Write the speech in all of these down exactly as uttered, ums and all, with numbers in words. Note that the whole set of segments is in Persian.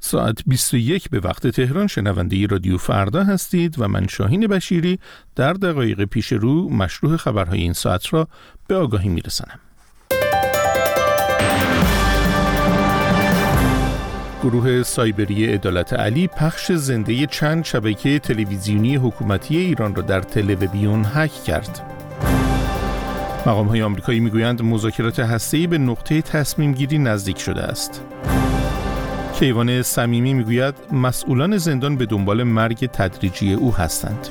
ساعت بیست و یک به وقت تهران شنونده رادیو فردا هستید و من شاهین بشیری در دقایق پیش رو مشروع خبرهای این ساعت را به آگاهی میرسانم. گروه سایبری عدالت علی پخش زنده چند شبکه تلویزیونی حکومتی ایران را در تلویزیون هک کرد. مقام‌های آمریکایی میگویند مذاکرات هسته‌ای به نقطه تصمیم گیری نزدیک شده است. کیوان صمیمی میگوید مسئولان زندان به دنبال مرگ تدریجی او هستند.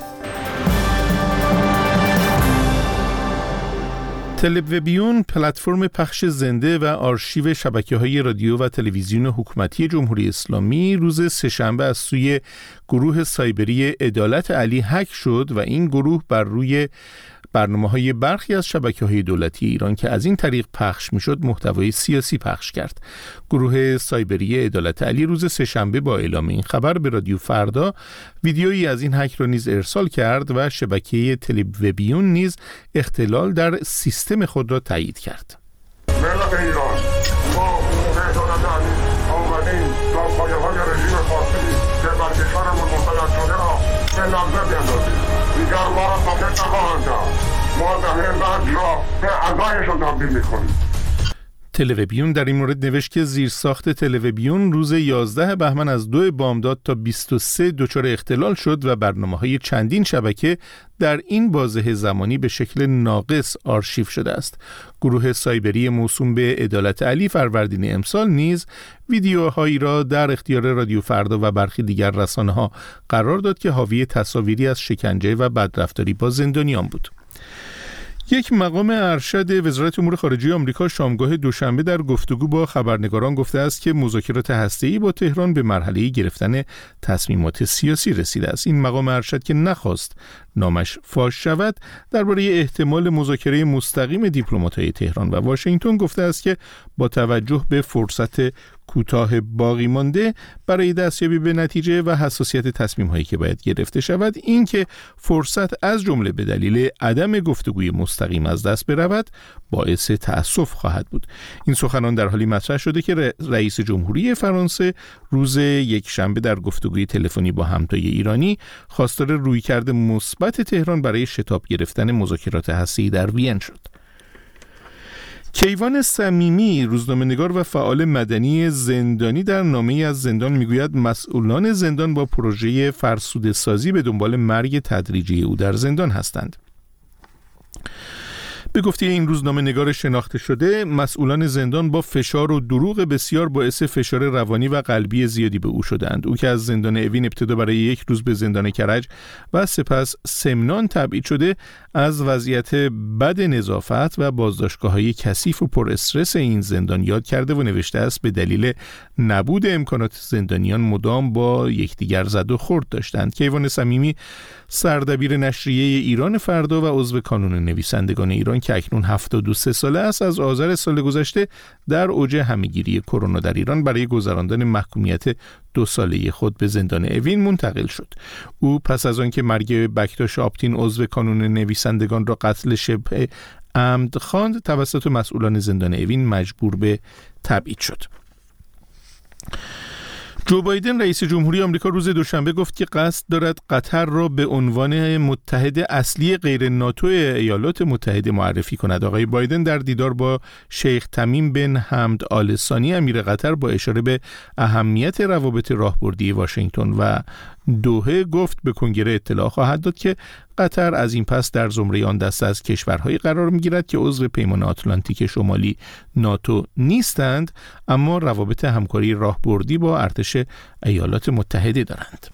تلویزیون پلتفرم پخش زنده و آرشیو شبکه‌های رادیو و تلویزیون حکومتی جمهوری اسلامی روز سه‌شنبه از سوی گروه سایبری عدالت علی هک شد و این گروه بر روی برنامه‌های برخی از شبکه‌های دولتی ایران که از این طریق پخش می‌شد محتوای سیاسی پخش کرد. گروه سایبری عدالت علی روز سه‌شنبه با اعلام این خبر به رادیو فردا ویدیویی از این هک را نیز ارسال کرد و شبکه تلویزیون نیز اختلال در سیستم خود را تایید کرد. ملت ایران، ما عدالت علی آمدیم تا پایه‌های رژیم فاسدی که بر کشورمون مسلط شده را به لرزه بیندازیم. دیگر ما را ساکت نخواهند کرد. ما زمین بعد را به اعضایشان تبدیل می‌کنیم. تلویزیون در این مورد نوشت که زیرساخت تلویزیون روز یازده بهمن از دو بامداد تا بیست و سه دچار اختلال شد و برنامه‌های چندین شبکه در این بازه زمانی به شکل ناقص آرشیو شده است. گروه سایبری موسوم به عدالت علی فروردین امسال نیز ویدیوهایی را در اختیار رادیو فردا و برخی دیگر رسانه‌ها قرار داد که حاوی تصاویری از شکنجه و بدرفتاری با زندانیان بود. یک مقام ارشد وزارت امور خارجه آمریکا شامگاه دوشنبه در گفتگو با خبرنگاران گفته است که مذاکرات هسته‌ای با تهران به مرحله گرفتن تصمیمات سیاسی رسیده است. این مقام ارشد که نخواست نامش فاش شود درباره احتمال مذاکره مستقیم دیپلمات‌های تهران و واشنگتن گفته است که با توجه به فرصت کوتاه باقی مانده برای دستیابی به نتیجه و حساسیت تصمیم‌هایی که باید گرفته شود، این که فرصت از جمله به دلیل عدم گفتگوی مستقیم از دست برود باعث تأسف خواهد بود. این سخنان در حالی مطرح شده که رئیس جمهوری فرانسه روز یکشنبه در گفتگوی تلفنی با همتای ایرانی خواستار رویکرد مثبت تهران برای شتاب گرفتن مذاکرات هسته‌ای در وین شد. کیوان صمیمی روزنامه‌نگار و فعال مدنی زندانی در نامه‌ای از زندان میگوید مسئولان زندان با پروژه فرسوده سازی به دنبال مرگ تدریجی او در زندان هستند. به گفته این روزنامه‌نگار شناخته شده، مسئولان زندان با فشار و دروغ بسیار باعث فشار روانی و قلبی زیادی به او شدند. او که از زندان اوین ابتدا برای یک روز به زندان کرج و سپس سمنان تبعید شده، از وضعیت بد نظافت و بازداشتگاه‌های کثیف و پر استرس این زندان یاد کرده و نوشته است به دلیل نبود امکانات زندانیان مدام با یکدیگر زد و خورد داشتند. کیوان صمیمی سردبیر نشریه ایران فردا و عضو کانون نویسندگان ایران که اکنون هفتاد و سه ساله است، از آذر سال گذشته در اوج همه‌گیری کرونا در ایران برای گذراندن محکومیت دو ساله خود به زندان اوین منتقل شد. او پس از آنکه مرگ بکتاش آپتین عضو کانون نویسندگان را قتل شبه عمد خواند، توسط مسئولان زندان اوین مجبور به تبعید شد. جو بایدن رئیس جمهوری آمریکا روز دوشنبه گفت که قصد دارد قطر را به عنوان متحد اصلی غیر ناتو ایالات متحده معرفی کند. آقای بایدن در دیدار با شیخ تمیم بن حمد آل ثانی امیر قطر با اشاره به اهمیت روابط راهبردی واشنگتن و دوحه گفت به کنگره اطلاع خواهد داد که قطر از این پس در زمره آن دسته از کشورهایی قرار می‌گیرد که عضو پیمان آتلانتیک شمالی ناتو نیستند اما روابط همکاری راهبردی با ارتش ایالات متحده دارند.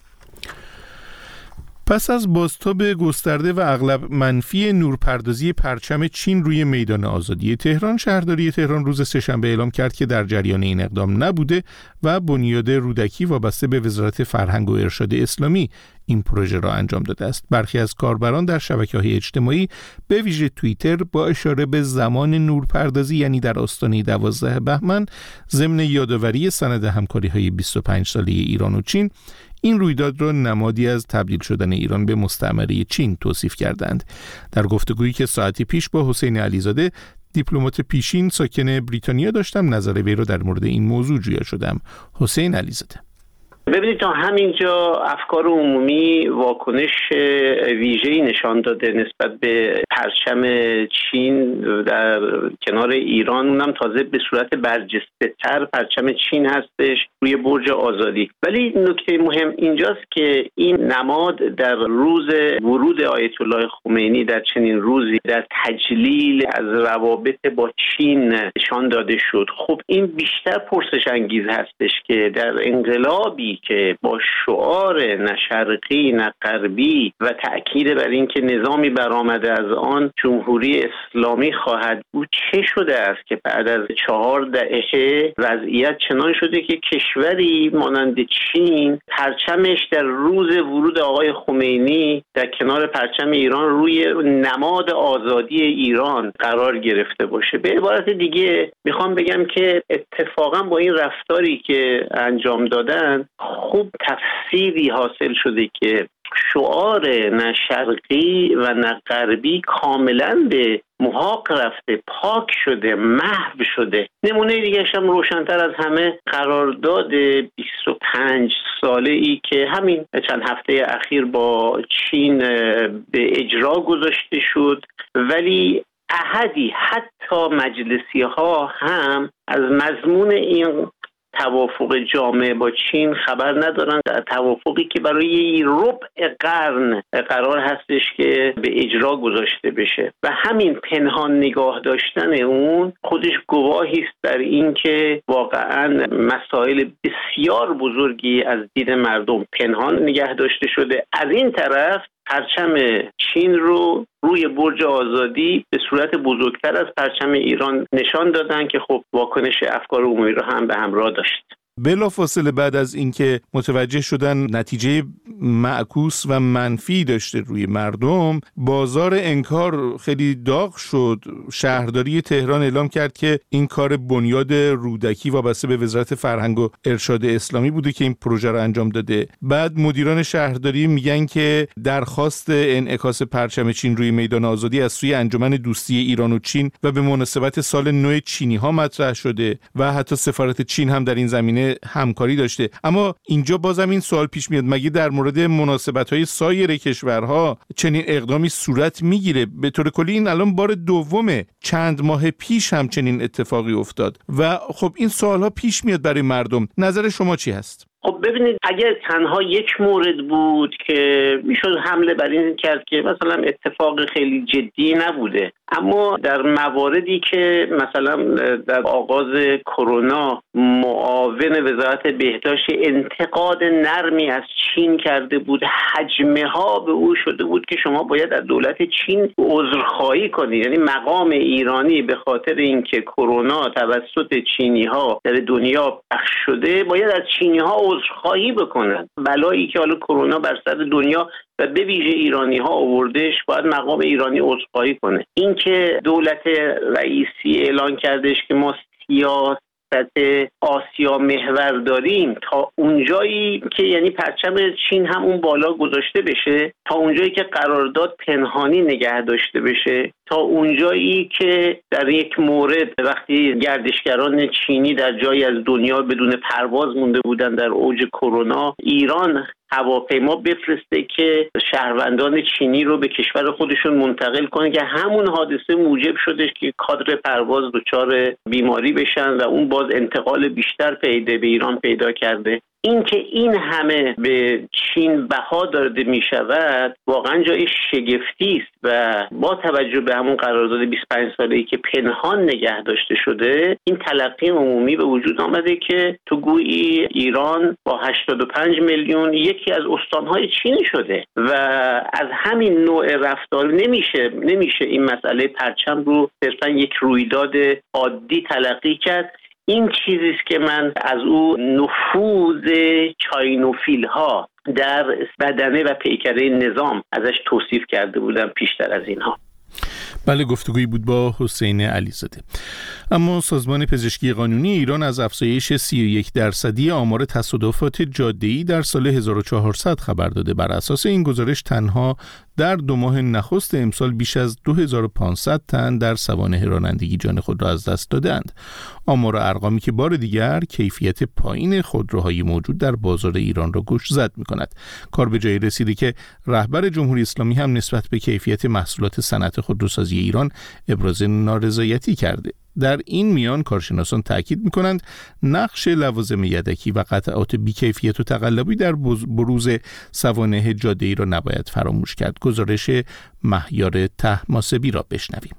پس از بازتاب گسترده و اغلب منفی نورپردازی پرچم چین روی میدان آزادی تهران، شهرداری تهران روز سه‌شنبه اعلام کرد که در جریان این اقدام نبوده و بنیاد رودکی وابسته به وزارت فرهنگ و ارشاد اسلامی این پروژه را انجام داده است. برخی از کاربران در شبکه‌های اجتماعی به ویژه توییتر با اشاره به زمان نورپردازی یعنی در آستانه دوازده بهمن ضمن یادآوری سند همکاری‌های بیست و پنج ساله ایران و چین این رویداد را نمادی از تبدیل شدن ایران به مستعمره چین توصیف کردند. در گفتگویی که ساعتی پیش با حسین علیزاده دیپلمات پیشین ساکن بریتانیا داشتم، نظر وی را در مورد این موضوع جویا شدم. حسین علیزاده: ببینید تا همینجا افکار عمومی واکنش ویژه‌ای نشان داده نسبت به پرچم چین در کنار ایران، اونم تازه به صورت برجسته‌تر پرچم چین هستش روی برج آزادی. ولی نکته مهم اینجاست که این نماد در روز ورود آیت الله خمینی در چنین روزی در تجلیل از روابط با چین نشان داده شد. خب این بیشتر پرسش انگیز هستش که در انقلابی که با شعار نه شرقی نه غربی و تأکید بر این که نظامی برآمده از آن جمهوری اسلامی خواهد بود، چه شده است که بعد از چهار دهه وضعیت چنان شده که کشوری مانند چین پرچمش در روز ورود آقای خمینی در کنار پرچم ایران روی نماد آزادی ایران قرار گرفته باشه. به عبارت دیگه میخوام بگم که اتفاقا با این رفتاری که انجام دادن خوب تفسیری حاصل شده که شعار نه شرقی و نه غربی کاملا به محاق رفته، پاک شده، محو شده. نمونه دیگه هم روشن‌تر از همه قرارداد بیست و پنج ساله ای که همین چند هفته اخیر با چین به اجرا گذاشته شد، ولی احدی حتی مجلسی ها هم از مضمون این توافق جامع با چین خبر ندارن، در توافقی که برای ربع قرن قرار هستش که به اجرا گذاشته بشه و همین پنهان نگاه داشتن اون خودش گواهی است بر این که واقعا مسائل بسیار بزرگی از دید مردم پنهان نگه داشته شده. از این طرف پرچم چین رو روی برج آزادی به صورت بزرگتر از پرچم ایران نشان دادن که خب واکنش افکار عمومی رو هم به همراه داشت. بلافاصله بعد از اینکه متوجه شدن نتیجه معکوس و منفی داشته روی مردم، بازار انکار خیلی داغ شد. شهرداری تهران اعلام کرد که این کار بنیاد رودکی وابسته به وزارت فرهنگ و ارشاد اسلامی بوده که این پروژه رو انجام داده. بعد مدیران شهرداری میگن که درخواست انعکاس پرچم چین روی میدان آزادی از سوی انجمن دوستی ایران و چین و به مناسبت سال نو چینی ها مطرح شده و حتی سفارت چین هم در این زمینه همکاری داشته. اما اینجا بازم این سوال پیش میاد، مگه در مورد مناسبت‌های سایر کشورها چنین اقدامی صورت میگیره؟ به طور کلی این الان بار دومه. چند ماه پیش هم چنین اتفاقی افتاد و خب این سوالها پیش میاد برای مردم. نظر شما چی هست؟ خب ببینید، اگر تنها یک مورد بود که میشد حمله بر این کرد که مثلا اتفاق خیلی جدی نبوده، اما در مواردی که مثلا در آغاز کرونا معاون وزارت بهداشت انتقاد نرمی از چین کرده بود، حجمه ها به او شده بود که شما باید از دولت چین عذرخواهی کنید. یعنی مقام ایرانی به خاطر اینکه کرونا توسط چینی ها در دنیا پخش شده باید از چینی ها عذرخواهی بکنن. بلایی که حالا کرونا بر سر دنیا و به ویژه ایرانی ها آوردش باید مقام ایرانی عذرخواهی کنه. این که دولت رئیسی اعلان کردش که ما سیاست آسیا محور داریم تا اونجایی که یعنی پرچم چین هم اون بالا گذاشته بشه، تا اونجایی که قرارداد پنهانی نگه داشته بشه، تا اونجایی که در یک مورد وقتی گردشگران چینی در جایی از دنیا بدون پرواز مونده بودن در اوج کرونا، ایران هواپیما بفرسته که شهروندان چینی رو به کشور خودشون منتقل کنه که همون حادثه موجب شدش که کادر پرواز دچار بیماری بشن و اون باز انتقال بیشتر پیدا به ایران پیدا کرده. این که این همه به چین بها داده می شود واقعا جای شگفتی است و با توجه به همون قرارداد بیست و پنج ساله‌ای که پنهان نگه داشته شده، این تلقی عمومی به وجود آمده که تو گویی ایران با هشتاد و پنج میلیون یکی از استانهای چین شده و از همین نوع رفتار نمیشه نمیشه این مسئله پرچم رو صرفا یک رویداد عادی تلقی کرد. این چیزی است که من از او نفوذ چاینوفیل ها در بدنه و پیکره نظام ازش توصیف کرده بودم پیشتر از اینها. بله، گفتگویی بود با حسین علیزاده. اما سازمان پزشکی قانونی ایران از افزایش سی و یک درصدی آمار تصادفات جاده‌ای در سال هزار و چهارصد خبر داده. بر اساس این گزارش تنها در دو ماه نخست امسال بیش از دو هزار و پانصد تن در سوانح رانندگی جان خود را از دست دادند. آمار و ارقامی که بار دیگر کیفیت پایین خودروهای موجود در بازار ایران را گوشزد می‌کند. کار به جایی رسیده که رهبر جمهوری اسلامی هم نسبت به کیفیت محصولات صنعت خودروسازی ایران ابراز نارضایتی کرده. در این میان کارشناسان تاکید می‌کنند نقش لوازم یدکی و قطعات بی‌کیفیت و تقلبی در بروز سوانح جاده‌ای را نباید فراموش کرد. گزارش مهیار طهماسبی را بشنویم.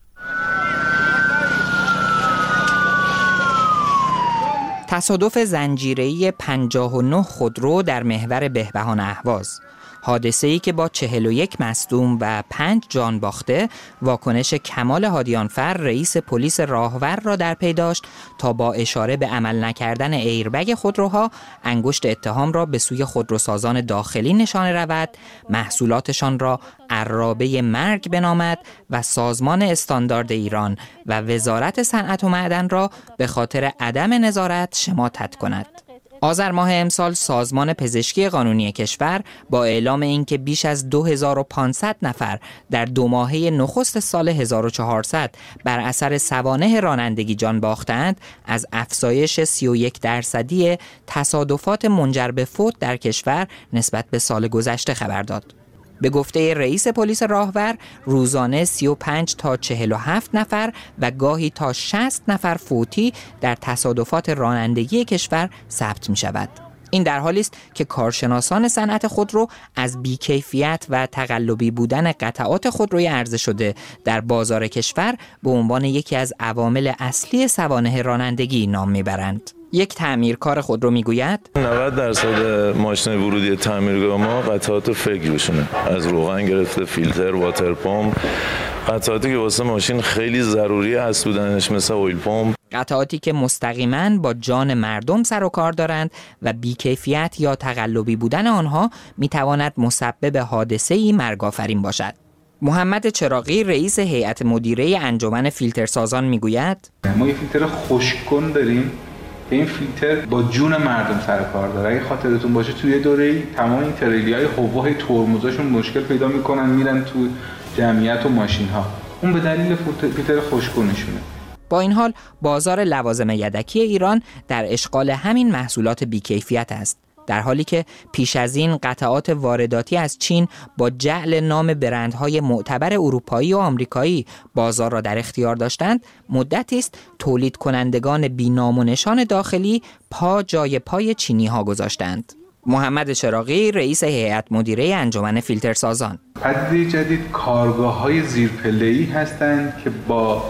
تصادف زنجیره‌ای پنجاه و نه خودرو در محور بهبهان اهواز. حادثه‌ای که با چهل و یک مصدوم و پنج جان باخته، واکنش کمال هادیانفر رئیس پلیس راهور را در پی داشت تا با اشاره به عمل نکردن ایربگ خودروها انگشت اتهام را به سوی خودروسازان داخلی نشانه رود، محصولاتشان را عرابه مرگ بنامد و سازمان استاندارد ایران و وزارت صنعت و معدن را به خاطر عدم نظارت شماتت کند. آذر ماه امسال سازمان پزشکی قانونی کشور با اعلام اینکه بیش از دو هزار و پانصد نفر در دو ماهه نخست سال هزار و چهارصد بر اثر سوانح رانندگی جان باختند، از افزایش سی و یک درصدی تصادفات منجر به فوت در کشور نسبت به سال گذشته خبر داد. به گفته رئیس پلیس راهور، روزانه سی و پنج تا چهل و هفت نفر و گاهی تا شصت نفر فوتی در تصادفات رانندگی کشور ثبت می شود. این در حالی است که کارشناسان صنعت خودرو از بیکیفیت و تقلبی بودن قطعات خودروی عرضه شده در بازار کشور به عنوان یکی از عوامل اصلی سوانح رانندگی نام میبرند. یک تعمیرکار خودرو میگوید نود درصد ماشین ورودی تعمیرگاه ما قطعات فیک روشونه، از روغن گرفته فیلتر، واتر پمپ، قطعاتی که واسه ماشین خیلی ضروری هست بودنش مثل اویل پمپ، قطعاتی که مستقیما با جان مردم سر و کار دارند و بیکیفیت یا تقلبی بودن آنها میتواند مسبب حادثه‌ای مرگ‌آفرین باشد. محمد چراغی رئیس هیئت مدیره انجمن فیلترسازان میگوید ما یه فیلتر خشک‌کن داریم. این فیلتر با جون مردم سر کار داره. اگه خاطرتون باشه توی دوره‌ای تمام این تریلی‌های حباب ترمزاشون مشکل پیدا میکنن، میرن تو جمعیت و ماشین‌ها. اون به دلیل فیلتر خشک‌کنشونه. با این حال بازار لوازم یدکی ایران در اشغال همین محصولات بیکیفیت است، در حالی که پیش از این قطعات وارداتی از چین با جعل نام برندهای معتبر اروپایی و آمریکایی بازار را در اختیار داشتند. مدتی است تولید کنندگان بی‌نام و نشان داخلی پا جای پای چینی ها گذاشتند. محمد چراغی رئیس هیئت مدیره انجمن فیلترسازان: پدیده جدید کارگاه‌های زیرپله‌ای هستند که با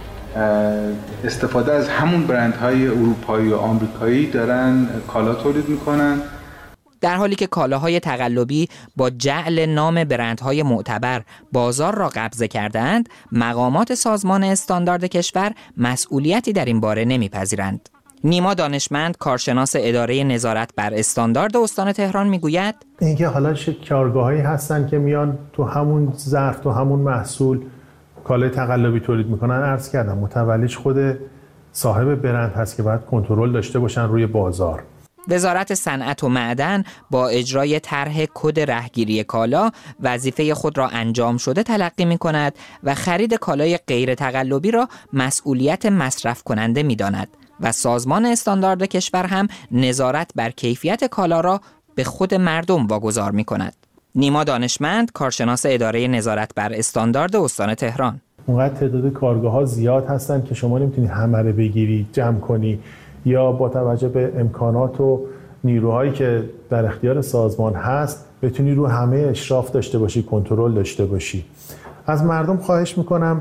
استفاده از همون برندهای اروپایی و آمریکایی دارن کالا تولید میکنن، در حالی که کالاهای تقلبی با جعل نام برندهای معتبر بازار را قبضه کردند. مقامات سازمان استاندارد کشور مسئولیتی در این باره نمیپذیرند. نیما دانشمند، کارشناس اداره نظارت بر استاندارد استان تهران میگوید اینکه حالا چه کارگاهایی هستن که میان تو همون ظرف تو همون محصول کالای تقلبی تولید میکنن. عرض کردم متولیش خود صاحب برند هست که باید کنترل داشته باشن روی بازار. وزارت صنعت و معدن با اجرای طرح کد رهگیری کالا وظیفه خود را انجام شده تلقی میکند و خرید کالای غیر تقلبی را مسئولیت مصرف کننده میداند و سازمان استاندارد کشور هم نظارت بر کیفیت کالا را به خود مردم واگذار میکند. نیما دانشمند، کارشناس اداره نظارت بر استاندارد استان تهران: اونقدر تعداد کارگاه‌ها زیاد هستن که شما نمیتونی همه رو بگیری جمع کنی یا با توجه به امکانات و نیروهایی که در اختیار سازمان هست بتونی رو همه اشراف داشته باشی، کنترل داشته باشی. از مردم خواهش میکنم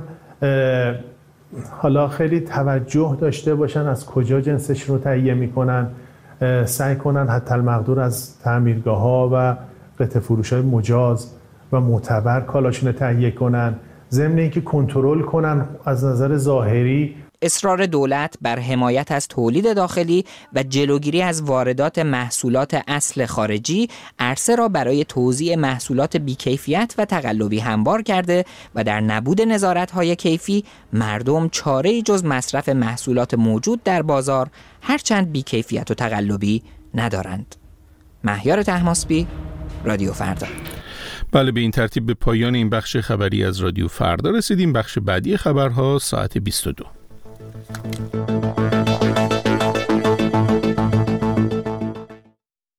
حالا خیلی توجه داشته باشن از کجا جنسشون رو تهیه میکنن، سعی کنن حتی المقدور از تعمیرگاه‌ها و قطع فروش‌های مجاز و معتبر کالاشون رو تهیه کنن، ضمن اینکه کنترل کنن از نظر ظاهری. اصرار دولت بر حمایت از تولید داخلی و جلوگیری از واردات محصولات اصل خارجی عرصه را برای توزیع محصولات بیکیفیت و تقلبی هموار کرده و در نبود نظارت‌های کیفی مردم چاره‌ای جز مصرف محصولات موجود در بازار هرچند بیکیفیت و تقلبی ندارند. مهیار طهماسبی، رادیو فردا. بله، به این ترتیب به پایان این بخش خبری از رادیو فردا رسیدیم. بخش بعدی خبرها ساعت بیست و دو.